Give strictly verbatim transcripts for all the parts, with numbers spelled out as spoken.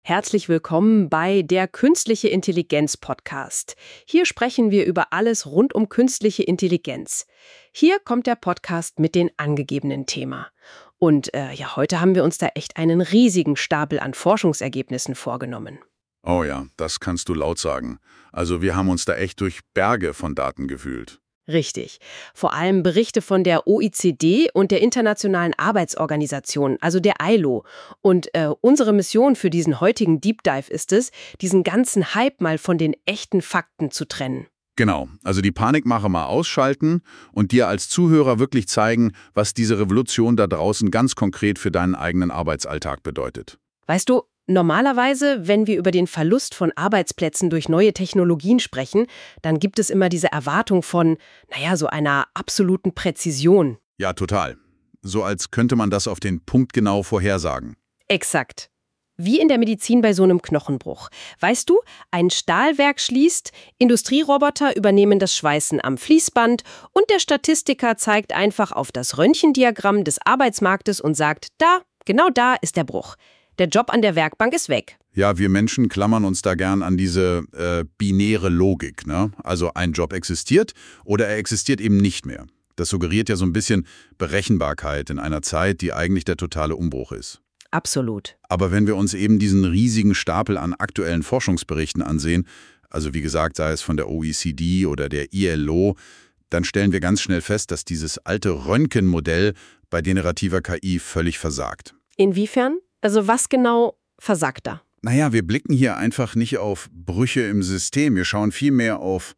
Herzlich willkommen bei der Künstliche Intelligenz Podcast. Hier sprechen wir über alles rund um künstliche Intelligenz. Hier kommt der Podcast mit den angegebenen Thema. Und äh, ja, heute haben wir uns da echt einen riesigen Stapel an Forschungsergebnissen vorgenommen. Oh ja, das kannst du laut sagen. Also wir haben uns da echt durch Berge von Daten gewühlt. Richtig. Vor allem Berichte von der O E C D und der Internationalen Arbeitsorganisation, also der I L O. Und äh, unsere Mission für diesen heutigen Deep Dive ist es, diesen ganzen Hype mal von den echten Fakten zu trennen. Genau, also die Panikmache mal ausschalten und dir als Zuhörer wirklich zeigen, was diese Revolution da draußen ganz konkret für deinen eigenen Arbeitsalltag bedeutet. Weißt du, normalerweise, wenn wir über den Verlust von Arbeitsplätzen durch neue Technologien sprechen, dann gibt es immer diese Erwartung von, naja, so einer absoluten Präzision. Ja, total. So als könnte man das auf den Punkt genau vorhersagen. Exakt. Wie in der Medizin bei so einem Knochenbruch. Weißt du, ein Stahlwerk schließt, Industrieroboter übernehmen das Schweißen am Fließband und der Statistiker zeigt einfach auf das Röntgendiagramm des Arbeitsmarktes und sagt, da, genau da ist der Bruch. Der Job an der Werkbank ist weg. Ja, wir Menschen klammern uns da gern an diese äh, binäre Logik, ne? Also ein Job existiert oder er existiert eben nicht mehr. Das suggeriert ja so ein bisschen Berechenbarkeit in einer Zeit, die eigentlich der totale Umbruch ist. Absolut. Aber wenn wir uns eben diesen riesigen Stapel an aktuellen Forschungsberichten ansehen, also wie gesagt, sei es von der O E C D oder der I L O, dann stellen wir ganz schnell fest, dass dieses alte Röntgenmodell bei generativer K I völlig versagt. Inwiefern? Also was genau versagt da? Naja, wir blicken hier einfach nicht auf Brüche im System. Wir schauen vielmehr auf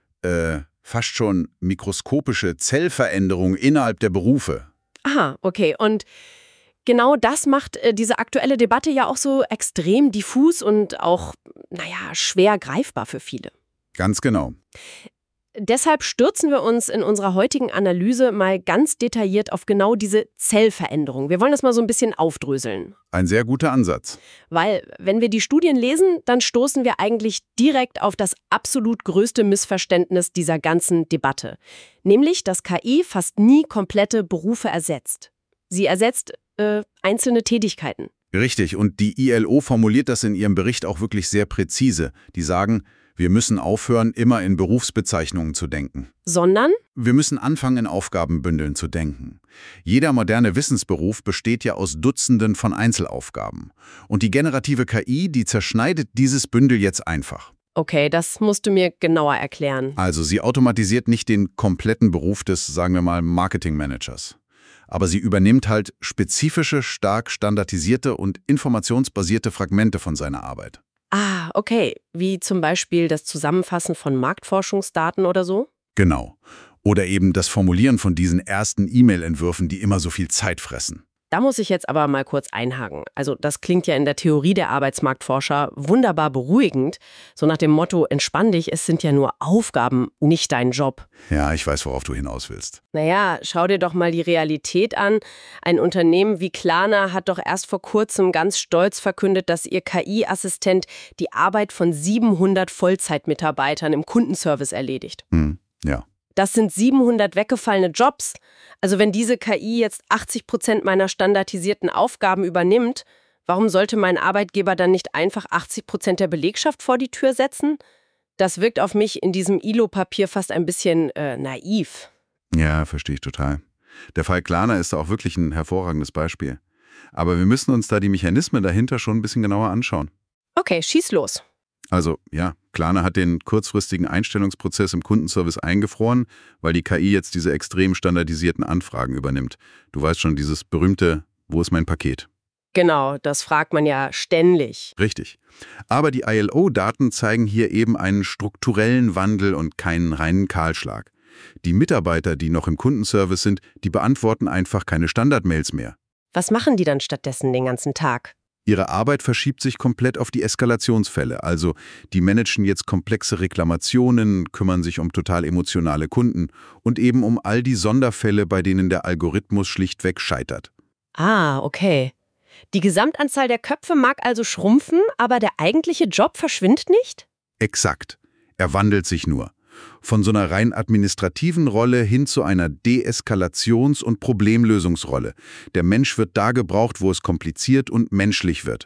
äh, fast schon mikroskopische Zellveränderungen innerhalb der Berufe. Aha, okay. Und genau das macht äh, diese aktuelle Debatte ja auch so extrem diffus und auch, naja, schwer greifbar für viele. Ganz genau. Deshalb stürzen wir uns in unserer heutigen Analyse mal ganz detailliert auf genau diese Zellveränderung. Wir wollen das mal so ein bisschen aufdröseln. Ein sehr guter Ansatz. Weil, wenn wir die Studien lesen, dann stoßen wir eigentlich direkt auf das absolut größte Missverständnis dieser ganzen Debatte. Nämlich, dass K I fast nie komplette Berufe ersetzt. Sie ersetzt äh, einzelne Tätigkeiten. Richtig, und die I L O formuliert das in ihrem Bericht auch wirklich sehr präzise. Die sagen, wir müssen aufhören, immer in Berufsbezeichnungen zu denken. Sondern? Wir müssen anfangen, in Aufgabenbündeln zu denken. Jeder moderne Wissensberuf besteht ja aus Dutzenden von Einzelaufgaben. Und die generative K I, die zerschneidet dieses Bündel jetzt einfach. Okay, das musst du mir genauer erklären. Also sie automatisiert nicht den kompletten Beruf des, sagen wir mal, Marketingmanagers. Aber sie übernimmt halt spezifische, stark standardisierte und informationsbasierte Fragmente von seiner Arbeit. Ah, okay. Wie zum Beispiel das Zusammenfassen von Marktforschungsdaten oder so? Genau. Oder eben das Formulieren von diesen ersten E-Mail-Entwürfen, die immer so viel Zeit fressen. Da muss ich jetzt aber mal kurz einhaken. Also das klingt ja in der Theorie der Arbeitsmarktforscher wunderbar beruhigend. So nach dem Motto, entspann dich, es sind ja nur Aufgaben, nicht dein Job. Ja, ich weiß, worauf du hinaus willst. Naja, schau dir doch mal die Realität an. Ein Unternehmen wie Klarna hat doch erst vor kurzem ganz stolz verkündet, dass ihr K I-Assistent die Arbeit von siebenhundert Vollzeitmitarbeitern im Kundenservice erledigt. Hm, ja. Das sind siebenhundert weggefallene Jobs. Also wenn diese K I jetzt achtzig Prozent meiner standardisierten Aufgaben übernimmt, warum sollte mein Arbeitgeber dann nicht einfach achtzig Prozent der Belegschaft vor die Tür setzen? Das wirkt auf mich in diesem I L O-Papier fast ein bisschen äh, naiv. Ja, verstehe ich total. Der Fall Klarna ist da auch wirklich ein hervorragendes Beispiel. Aber wir müssen uns da die Mechanismen dahinter schon ein bisschen genauer anschauen. Okay, schieß los. Also, ja, Klarna hat den kurzfristigen Einstellungsprozess im Kundenservice eingefroren, weil die K I jetzt diese extrem standardisierten Anfragen übernimmt. Du weißt schon, dieses berühmte, wo ist mein Paket? Genau, das fragt man ja ständig. Richtig. Aber die I L O-Daten zeigen hier eben einen strukturellen Wandel und keinen reinen Kahlschlag. Die Mitarbeiter, die noch im Kundenservice sind, die beantworten einfach keine Standardmails mehr. Was machen die dann stattdessen den ganzen Tag? Ihre Arbeit verschiebt sich komplett auf die Eskalationsfälle, also die managen jetzt komplexe Reklamationen, kümmern sich um total emotionale Kunden und eben um all die Sonderfälle, bei denen der Algorithmus schlichtweg scheitert. Ah, okay. Die Gesamtanzahl der Köpfe mag also schrumpfen, aber der eigentliche Job verschwindet nicht? Exakt. Er wandelt sich nur. Von so einer rein administrativen Rolle hin zu einer Deeskalations- und Problemlösungsrolle. Der Mensch wird da gebraucht, wo es kompliziert und menschlich wird.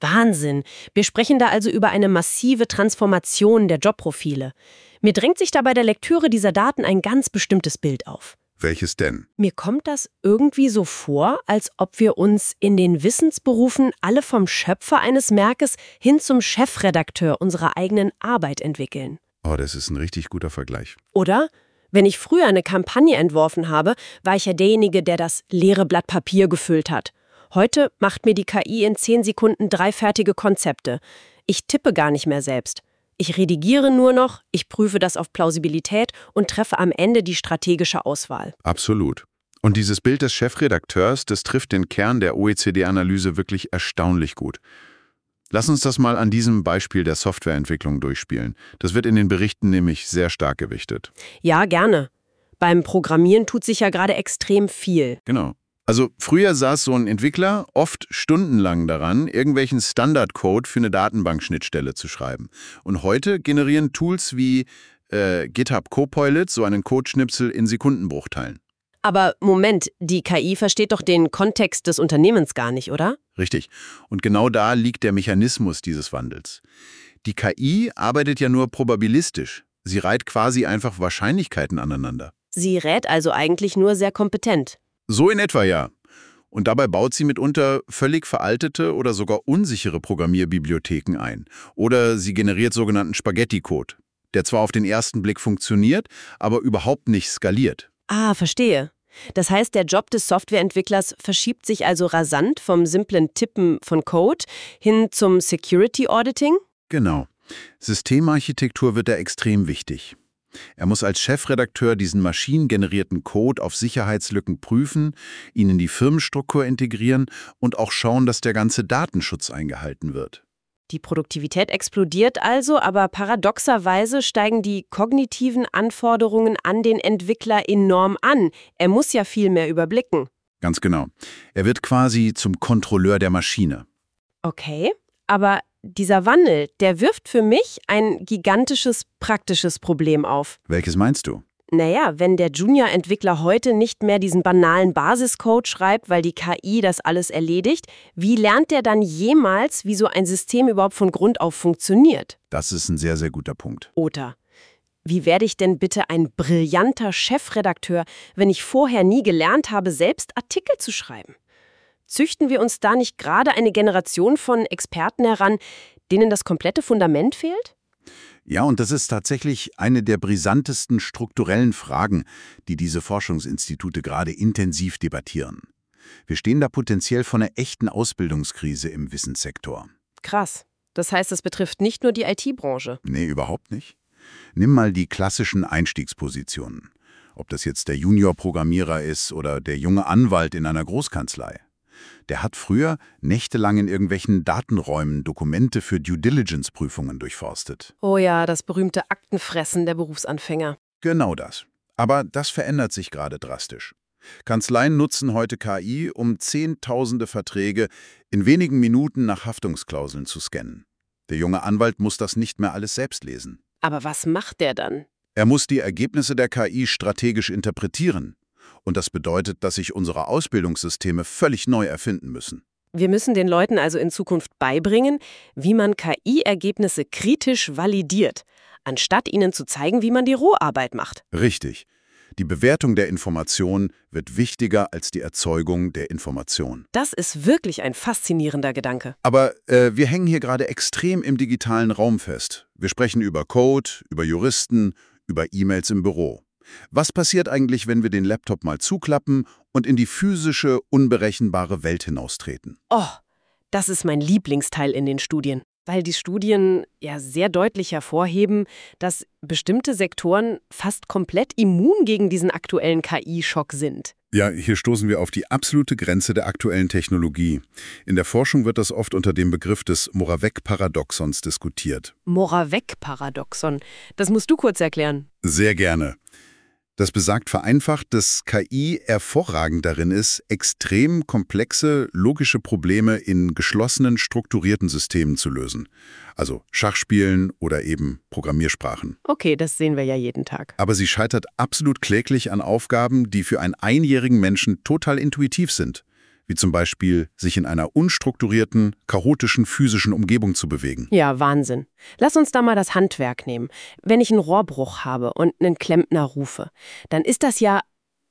Wahnsinn. Wir sprechen da also über eine massive Transformation der Jobprofile. Mir drängt sich da bei der Lektüre dieser Daten ein ganz bestimmtes Bild auf. Welches denn? Mir kommt das irgendwie so vor, als ob wir uns in den Wissensberufen alle vom Schöpfer eines Werkes hin zum Chefredakteur unserer eigenen Arbeit entwickeln. Oh, das ist ein richtig guter Vergleich. Oder? Wenn ich früher eine Kampagne entworfen habe, war ich ja derjenige, der das leere Blatt Papier gefüllt hat. Heute macht mir die K I in zehn Sekunden drei fertige Konzepte. Ich tippe gar nicht mehr selbst. Ich redigiere nur noch, ich prüfe das auf Plausibilität und treffe am Ende die strategische Auswahl. Absolut. Und dieses Bild des Chefredakteurs, das trifft den Kern der O E C D-Analyse wirklich erstaunlich gut. Lass uns das mal an diesem Beispiel der Softwareentwicklung durchspielen. Das wird in den Berichten nämlich sehr stark gewichtet. Ja, gerne. Beim Programmieren tut sich ja gerade extrem viel. Genau. Also früher saß so ein Entwickler oft stundenlang daran, irgendwelchen Standardcode für eine Datenbankschnittstelle zu schreiben. Und heute generieren Tools wie äh, GitHub Copilot so einen Codeschnipsel in Sekundenbruchteilen. Aber Moment, die K I versteht doch den Kontext des Unternehmens gar nicht, oder? Richtig. Und genau da liegt der Mechanismus dieses Wandels. Die K I arbeitet ja nur probabilistisch. Sie reiht quasi einfach Wahrscheinlichkeiten aneinander. Sie rät also eigentlich nur sehr kompetent. So in etwa ja. Und dabei baut sie mitunter völlig veraltete oder sogar unsichere Programmierbibliotheken ein. Oder sie generiert sogenannten Spaghetti-Code, der zwar auf den ersten Blick funktioniert, aber überhaupt nicht skaliert. Ah, verstehe. Das heißt, der Job des Softwareentwicklers verschiebt sich also rasant vom simplen Tippen von Code hin zum Security Auditing? Genau. Systemarchitektur wird da extrem wichtig. Er muss als Chefredakteur diesen maschinengenerierten Code auf Sicherheitslücken prüfen, ihn in die Firmenstruktur integrieren und auch schauen, dass der ganze Datenschutz eingehalten wird. Die Produktivität explodiert also, aber paradoxerweise steigen die kognitiven Anforderungen an den Entwickler enorm an. Er muss ja viel mehr überblicken. Ganz genau. Er wird quasi zum Kontrolleur der Maschine. Okay, aber dieser Wandel, der wirft für mich ein gigantisches praktisches Problem auf. Welches meinst du? Naja, wenn der Junior-Entwickler heute nicht mehr diesen banalen Basiscode schreibt, weil die K I das alles erledigt, wie lernt der dann jemals, wie so ein System überhaupt von Grund auf funktioniert? Das ist ein sehr, sehr guter Punkt. Oder wie werde ich denn bitte ein brillanter Chefredakteur, wenn ich vorher nie gelernt habe, selbst Artikel zu schreiben? Züchten wir uns da nicht gerade eine Generation von Experten heran, denen das komplette Fundament fehlt? Ja, und das ist tatsächlich eine der brisantesten strukturellen Fragen, die diese Forschungsinstitute gerade intensiv debattieren. Wir stehen da potenziell vor einer echten Ausbildungskrise im Wissenssektor. Krass. Das heißt, es betrifft nicht nur die I T-Branche. Nee, überhaupt nicht. Nimm mal die klassischen Einstiegspositionen. Ob das jetzt der Junior-Programmierer ist oder der junge Anwalt in einer Großkanzlei. Der hat früher nächtelang in irgendwelchen Datenräumen Dokumente für Due-Diligence-Prüfungen durchforstet. Oh ja, das berühmte Aktenfressen der Berufsanfänger. Genau das. Aber das verändert sich gerade drastisch. Kanzleien nutzen heute K I, um zehntausende Verträge in wenigen Minuten nach Haftungsklauseln zu scannen. Der junge Anwalt muss das nicht mehr alles selbst lesen. Aber was macht der dann? Er muss die Ergebnisse der K I strategisch interpretieren. Und das bedeutet, dass sich unsere Ausbildungssysteme völlig neu erfinden müssen. Wir müssen den Leuten also in Zukunft beibringen, wie man K I-Ergebnisse kritisch validiert, anstatt ihnen zu zeigen, wie man die Roharbeit macht. Richtig. Die Bewertung der Information wird wichtiger als die Erzeugung der Information. Das ist wirklich ein faszinierender Gedanke. Aber äh, wir hängen hier gerade extrem im digitalen Raum fest. Wir sprechen über Code, über Juristen, über E-Mails im Büro. Was passiert eigentlich, wenn wir den Laptop mal zuklappen und in die physische, unberechenbare Welt hinaustreten? Oh, das ist mein Lieblingsteil in den Studien. Weil die Studien ja sehr deutlich hervorheben, dass bestimmte Sektoren fast komplett immun gegen diesen aktuellen K I-Schock sind. Ja, hier stoßen wir auf die absolute Grenze der aktuellen Technologie. In der Forschung wird das oft unter dem Begriff des Moravec-Paradoxons diskutiert. Moravec-Paradoxon, das musst du kurz erklären. Sehr gerne. Das besagt vereinfacht, dass K I hervorragend darin ist, extrem komplexe, logische Probleme in geschlossenen, strukturierten Systemen zu lösen. Also Schachspielen oder eben Programmiersprachen. Okay, das sehen wir ja jeden Tag. Aber sie scheitert absolut kläglich an Aufgaben, die für einen einjährigen Menschen total intuitiv sind. wie zum Beispiel sich in einer unstrukturierten, chaotischen physischen Umgebung zu bewegen. Ja, Wahnsinn. Lass uns da mal das Handwerk nehmen. Wenn ich einen Rohrbruch habe und einen Klempner rufe, dann ist das ja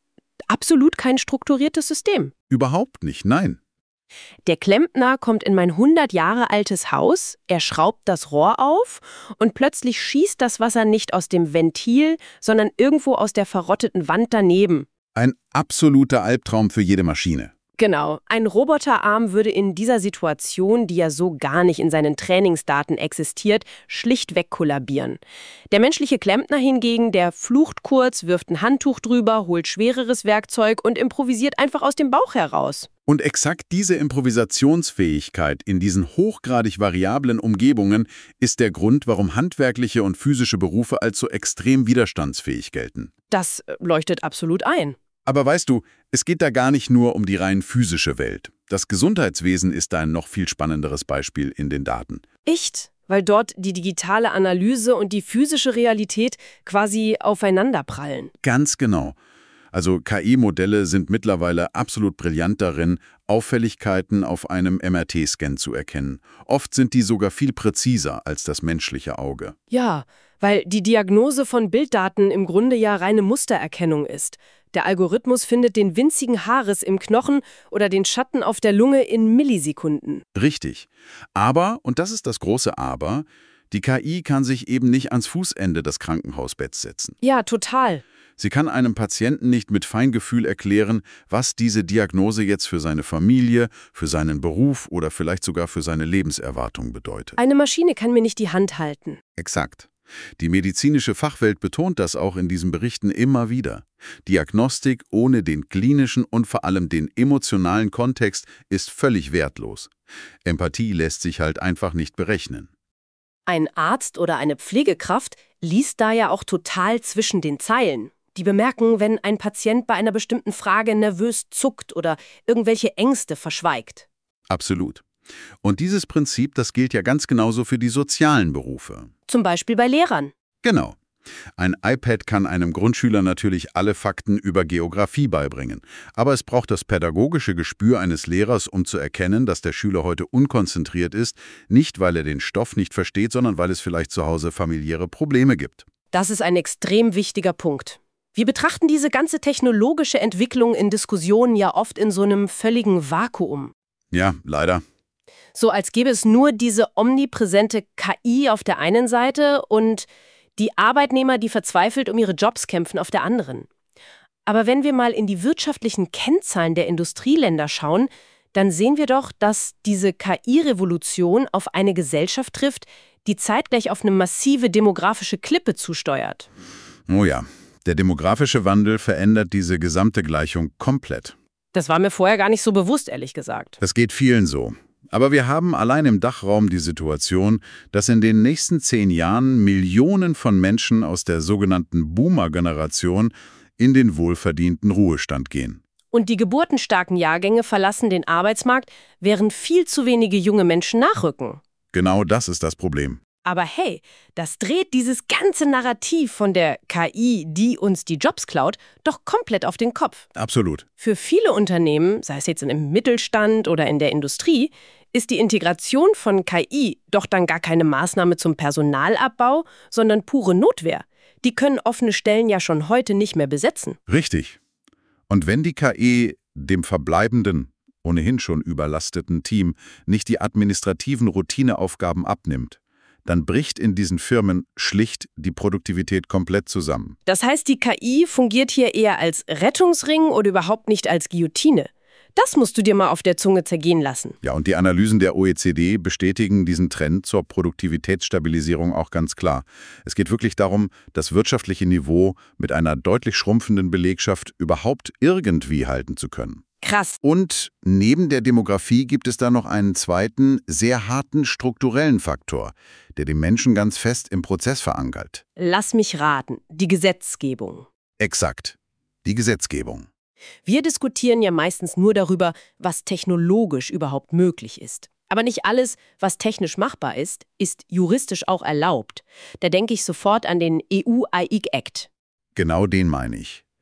absolut kein strukturiertes System. Überhaupt nicht, nein. Der Klempner kommt in mein hundert Jahre altes Haus, er schraubt das Rohr auf und plötzlich schießt das Wasser nicht aus dem Ventil, sondern irgendwo aus der verrotteten Wand daneben. Ein absoluter Albtraum für jede Maschine. Genau, ein Roboterarm würde in dieser Situation, die ja so gar nicht in seinen Trainingsdaten existiert, schlichtweg kollabieren. Der menschliche Klempner hingegen, der flucht kurz, wirft ein Handtuch drüber, holt schwereres Werkzeug und improvisiert einfach aus dem Bauch heraus. Und exakt diese Improvisationsfähigkeit in diesen hochgradig variablen Umgebungen ist der Grund, warum handwerkliche und physische Berufe als so extrem widerstandsfähig gelten. Das äh, leuchtet absolut ein. Aber weißt du, es geht da gar nicht nur um die rein physische Welt. Das Gesundheitswesen ist da ein noch viel spannenderes Beispiel in den Daten. Echt? Weil dort die digitale Analyse und die physische Realität quasi aufeinanderprallen. Ganz genau. Also K I-Modelle sind mittlerweile absolut brillant darin, Auffälligkeiten auf einem M R T-Scan zu erkennen. Oft sind die sogar viel präziser als das menschliche Auge. Ja, weil die Diagnose von Bilddaten im Grunde ja reine Mustererkennung ist. Der Algorithmus findet den winzigen Haarriss im Knochen oder den Schatten auf der Lunge in Millisekunden. Richtig. Aber, und das ist das große Aber, die K I kann sich eben nicht ans Fußende des Krankenhausbetts setzen. Ja, total. Sie kann einem Patienten nicht mit Feingefühl erklären, was diese Diagnose jetzt für seine Familie, für seinen Beruf oder vielleicht sogar für seine Lebenserwartung bedeutet. Eine Maschine kann mir nicht die Hand halten. Exakt. Die medizinische Fachwelt betont das auch in diesen Berichten immer wieder. Diagnostik ohne den klinischen und vor allem den emotionalen Kontext ist völlig wertlos. Empathie lässt sich halt einfach nicht berechnen. Ein Arzt oder eine Pflegekraft liest da ja auch total zwischen den Zeilen. Die bemerken, wenn ein Patient bei einer bestimmten Frage nervös zuckt oder irgendwelche Ängste verschweigt. Absolut. Und dieses Prinzip, das gilt ja ganz genauso für die sozialen Berufe. Zum Beispiel bei Lehrern. Genau. Ein iPad kann einem Grundschüler natürlich alle Fakten über Geografie beibringen. Aber es braucht das pädagogische Gespür eines Lehrers, um zu erkennen, dass der Schüler heute unkonzentriert ist, nicht weil er den Stoff nicht versteht, sondern weil es vielleicht zu Hause familiäre Probleme gibt. Das ist ein extrem wichtiger Punkt. Wir betrachten diese ganze technologische Entwicklung in Diskussionen ja oft in so einem völligen Vakuum. Ja, leider. So als gäbe es nur diese omnipräsente K I auf der einen Seite und die Arbeitnehmer, die verzweifelt um ihre Jobs kämpfen, auf der anderen. Aber wenn wir mal in die wirtschaftlichen Kennzahlen der Industrieländer schauen, dann sehen wir doch, dass diese K I-Revolution auf eine Gesellschaft trifft, die zeitgleich auf eine massive demografische Klippe zusteuert. Oh ja, der demografische Wandel verändert diese gesamte Gleichung komplett. Das war mir vorher gar nicht so bewusst, ehrlich gesagt. Das geht vielen so. Aber wir haben allein im Dachraum die Situation, dass in den nächsten zehn Jahren Millionen von Menschen aus der sogenannten Boomer-Generation in den wohlverdienten Ruhestand gehen. Und die geburtenstarken Jahrgänge verlassen den Arbeitsmarkt, während viel zu wenige junge Menschen nachrücken. Genau das ist das Problem. Aber hey, das dreht dieses ganze Narrativ von der K I, die uns die Jobs klaut, doch komplett auf den Kopf. Absolut. Für viele Unternehmen, sei es jetzt im Mittelstand oder in der Industrie, ist die Integration von K I doch dann gar keine Maßnahme zum Personalabbau, sondern pure Notwehr. Die können offene Stellen ja schon heute nicht mehr besetzen. Richtig. Und wenn die K I dem verbleibenden, ohnehin schon überlasteten Team nicht die administrativen Routineaufgaben abnimmt, dann bricht in diesen Firmen schlicht die Produktivität komplett zusammen. Das heißt, die K I fungiert hier eher als Rettungsring oder überhaupt nicht als Guillotine. Das musst du dir mal auf der Zunge zergehen lassen. Ja, und die Analysen der O E C D bestätigen diesen Trend zur Produktivitätsstabilisierung auch ganz klar. Es geht wirklich darum, das wirtschaftliche Niveau mit einer deutlich schrumpfenden Belegschaft überhaupt irgendwie halten zu können. Krass. Und neben der Demografie gibt es da noch einen zweiten, sehr harten strukturellen Faktor, der den Menschen ganz fest im Prozess verankert. Lass mich raten, die Gesetzgebung. Exakt, die Gesetzgebung. Wir diskutieren ja meistens nur darüber, was technologisch überhaupt möglich ist. Aber nicht alles, was technisch machbar ist, ist juristisch auch erlaubt. Da denke ich sofort an den E U A I Act. Genau den meine ich.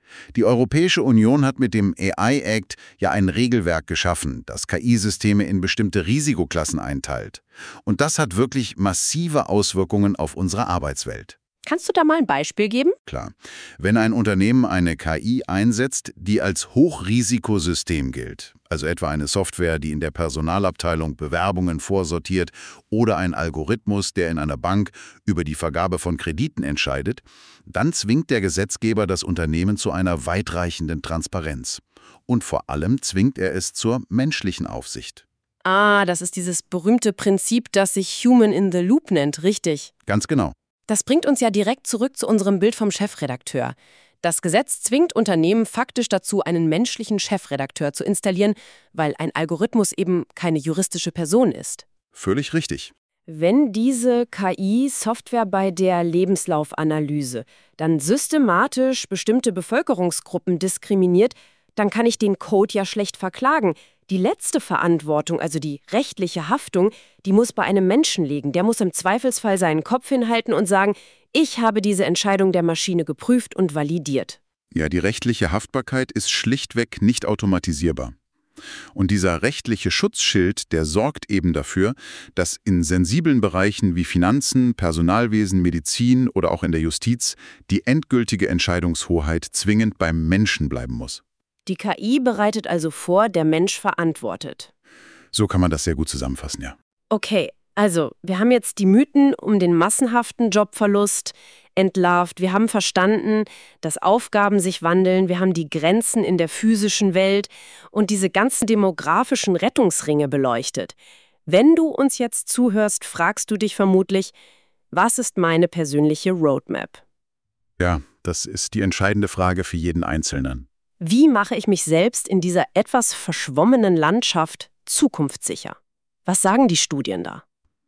Die Europäische Union hat mit dem A I Act ja ein Regelwerk geschaffen, das K I-Systeme in bestimmte Risikoklassen einteilt. Und das hat wirklich massive Auswirkungen auf unsere Arbeitswelt. Kannst du da mal ein Beispiel geben? Klar. Wenn ein Unternehmen eine K I einsetzt, die als Hochrisikosystem gilt, also etwa eine Software, die in der Personalabteilung Bewerbungen vorsortiert oder ein Algorithmus, der in einer Bank über die Vergabe von Krediten entscheidet, dann zwingt der Gesetzgeber das Unternehmen zu einer weitreichenden Transparenz. Und vor allem zwingt er es zur menschlichen Aufsicht. Ah, das ist dieses berühmte Prinzip, das sich Human in the Loop nennt, richtig? Ganz genau. Das bringt uns ja direkt zurück zu unserem Bild vom Chefredakteur. Das Gesetz zwingt Unternehmen faktisch dazu, einen menschlichen Chefredakteur zu installieren, weil ein Algorithmus eben keine juristische Person ist. Völlig richtig. Wenn diese K I-Software bei der Lebenslaufanalyse dann systematisch bestimmte Bevölkerungsgruppen diskriminiert, dann kann ich den Code ja schlecht verklagen. Die letzte Verantwortung, also die rechtliche Haftung, die muss bei einem Menschen liegen. Der muss im Zweifelsfall seinen Kopf hinhalten und sagen, ich habe diese Entscheidung der Maschine geprüft und validiert. Ja, die rechtliche Haftbarkeit ist schlichtweg nicht automatisierbar. Und dieser rechtliche Schutzschild, der sorgt eben dafür, dass in sensiblen Bereichen wie Finanzen, Personalwesen, Medizin oder auch in der Justiz die endgültige Entscheidungshoheit zwingend beim Menschen bleiben muss. Die K I bereitet also vor, der Mensch verantwortet. So kann man das sehr gut zusammenfassen, ja. Okay, also wir haben jetzt die Mythen um den massenhaften Jobverlust entlarvt. Wir haben verstanden, dass Aufgaben sich wandeln. Wir haben die Grenzen in der physischen Welt und diese ganzen demografischen Rettungsringe beleuchtet. Wenn du uns jetzt zuhörst, fragst du dich vermutlich, was ist meine persönliche Roadmap? Ja, das ist die entscheidende Frage für jeden Einzelnen. Wie mache ich mich selbst in dieser etwas verschwommenen Landschaft zukunftssicher? Was sagen die Studien da?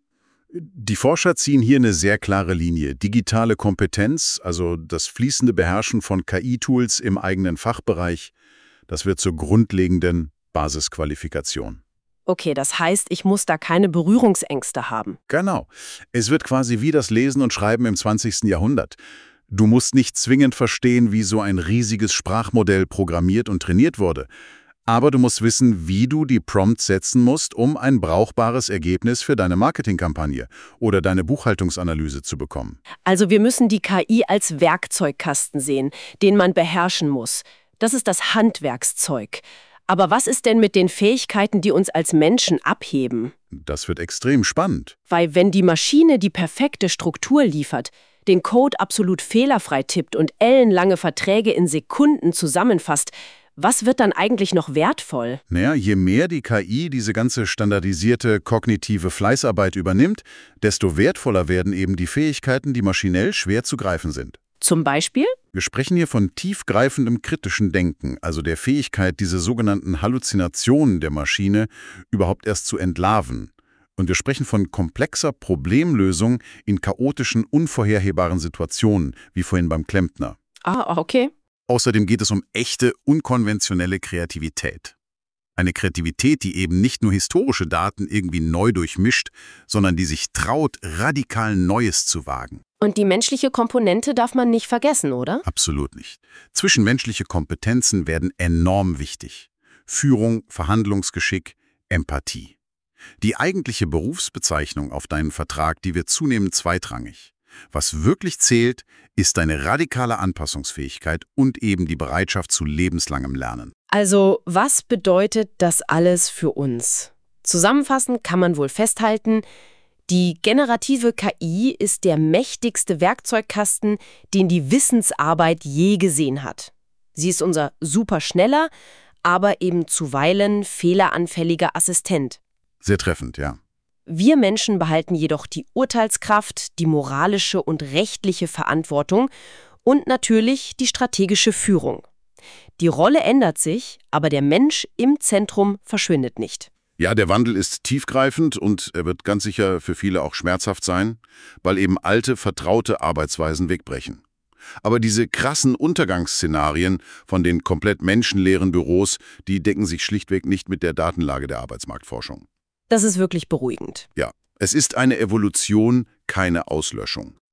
Die Forscher ziehen hier eine sehr klare Linie. Digitale Kompetenz, also das fließende Beherrschen von K I-Tools im eigenen Fachbereich, das wird zur grundlegenden Basisqualifikation. Okay, das heißt, ich muss da keine Berührungsängste haben. Genau. Es wird quasi wie das Lesen und Schreiben im zwanzigsten Jahrhundert. Du musst nicht zwingend verstehen, wie so ein riesiges Sprachmodell programmiert und trainiert wurde. Aber du musst wissen, wie du die Prompts setzen musst, um ein brauchbares Ergebnis für deine Marketingkampagne oder deine Buchhaltungsanalyse zu bekommen. Also wir müssen die K I als Werkzeugkasten sehen, den man beherrschen muss. Das ist das Handwerkszeug. Aber was ist denn mit den Fähigkeiten, die uns als Menschen abheben? Das wird extrem spannend. Weil wenn die Maschine die perfekte Struktur liefert, den Code absolut fehlerfrei tippt und ellenlange Verträge in Sekunden zusammenfasst, was wird dann eigentlich noch wertvoll? Naja, je mehr die K I diese ganze standardisierte kognitive Fleißarbeit übernimmt, desto wertvoller werden eben die Fähigkeiten, die maschinell schwer zu greifen sind. Zum Beispiel? Wir sprechen hier von tiefgreifendem kritischen Denken, also der Fähigkeit, diese sogenannten Halluzinationen der Maschine überhaupt erst zu entlarven. Und wir sprechen von komplexer Problemlösung in chaotischen, unvorhersehbaren Situationen, wie vorhin beim Klempner. Ah, okay. Außerdem geht es um echte, unkonventionelle Kreativität. Eine Kreativität, die eben nicht nur historische Daten irgendwie neu durchmischt, sondern die sich traut, radikal Neues zu wagen. Und die menschliche Komponente darf man nicht vergessen, oder? Absolut nicht. Zwischenmenschliche Kompetenzen werden enorm wichtig. Führung, Verhandlungsgeschick, Empathie. Die eigentliche Berufsbezeichnung auf deinen Vertrag, die wird zunehmend zweitrangig. Was wirklich zählt, ist deine radikale Anpassungsfähigkeit und eben die Bereitschaft zu lebenslangem Lernen. Also, was bedeutet das alles für uns? Zusammenfassend kann man wohl festhalten, die generative K I ist der mächtigste Werkzeugkasten, den die Wissensarbeit je gesehen hat. Sie ist unser superschneller, aber eben zuweilen fehleranfälliger Assistent. Sehr treffend, ja. Wir Menschen behalten jedoch die Urteilskraft, die moralische und rechtliche Verantwortung und natürlich die strategische Führung. Die Rolle ändert sich, aber der Mensch im Zentrum verschwindet nicht. Ja, der Wandel ist tiefgreifend und er wird ganz sicher für viele auch schmerzhaft sein, weil eben alte, vertraute Arbeitsweisen wegbrechen. Aber diese krassen Untergangsszenarien von den komplett menschenleeren Büros, die decken sich schlichtweg nicht mit der Datenlage der Arbeitsmarktforschung. Das ist wirklich beruhigend. Ja, es ist eine Evolution, keine Auslöschung.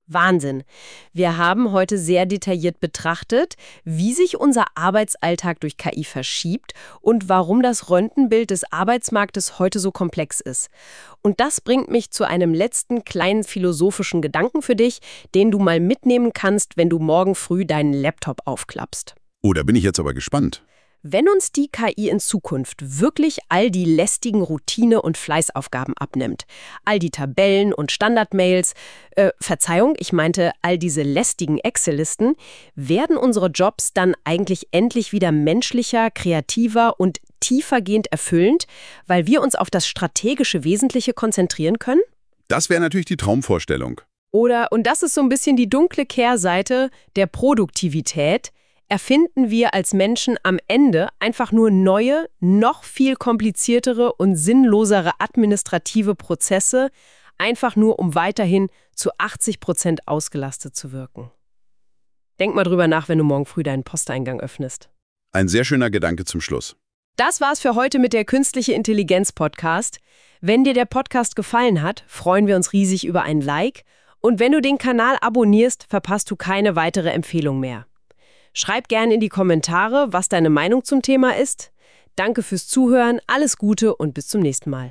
Wahnsinn. Wir haben heute sehr detailliert betrachtet, wie sich unser Arbeitsalltag durch K I verschiebt und warum das Röntgenbild des Arbeitsmarktes heute so komplex ist. Und das bringt mich zu einem letzten kleinen philosophischen Gedanken für dich, den du mal mitnehmen kannst, wenn du morgen früh deinen Laptop aufklappst. Oh, da bin ich jetzt aber gespannt. Wenn uns die K I in Zukunft wirklich all die lästigen Routine- und Fleißaufgaben abnimmt, all die Tabellen und Standardmails, äh, Verzeihung, ich meinte all diese lästigen Excel-Listen, werden unsere Jobs dann eigentlich endlich wieder menschlicher, kreativer und tiefergehend erfüllend, weil wir uns auf das strategische Wesentliche konzentrieren können? Das wäre natürlich die Traumvorstellung. Oder, und das ist so ein bisschen die dunkle Kehrseite der Produktivität, erfinden wir als Menschen am Ende einfach nur neue, noch viel kompliziertere und sinnlosere administrative Prozesse, einfach nur um weiterhin zu achtzig Prozent ausgelastet zu wirken. Denk mal drüber nach, wenn du morgen früh deinen Posteingang öffnest. Ein sehr schöner Gedanke zum Schluss. Das war's für heute mit der Künstliche Intelligenz Podcast. Wenn dir der Podcast gefallen hat, freuen wir uns riesig über ein Like. Und wenn du den Kanal abonnierst, verpasst du keine weitere Empfehlung mehr. Schreib gerne in die Kommentare, was deine Meinung zum Thema ist. Danke fürs Zuhören, alles Gute und bis zum nächsten Mal.